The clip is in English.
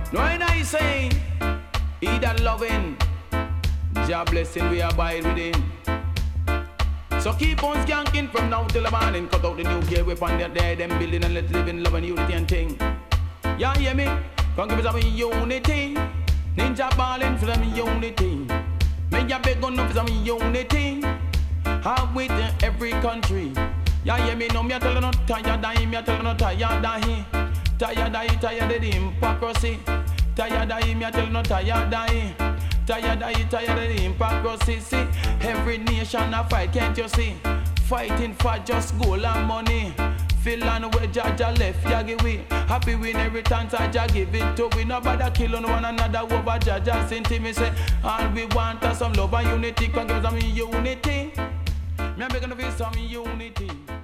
No, I say, he that loving, Jah blessing we abide within. So keep on skanking from now till the morning. Cut out the nuclear weapon, they're there, them building and let's live in love and unity and thing. Yeah, hear me? Come give us some unity. Ninja balling for some unity. Make your big gun up for some unity. Have with every country. Yeah, hear me? No, me a tell you not tired of him, me a tell you not tired of him. Tired of the hypocrisy. Tired of him, me a tell you not tired of him. Tired of the hypocrisy. See, every nation a fight, can't you see? Fighting for just gold and money. Finland where Jaja left, ya give we. Happy win every time Jah give it to we. Nobody killing one another over Jaja. Since me say, all we want is some love and unity. Can give some unity. Me a begging to feel some unity.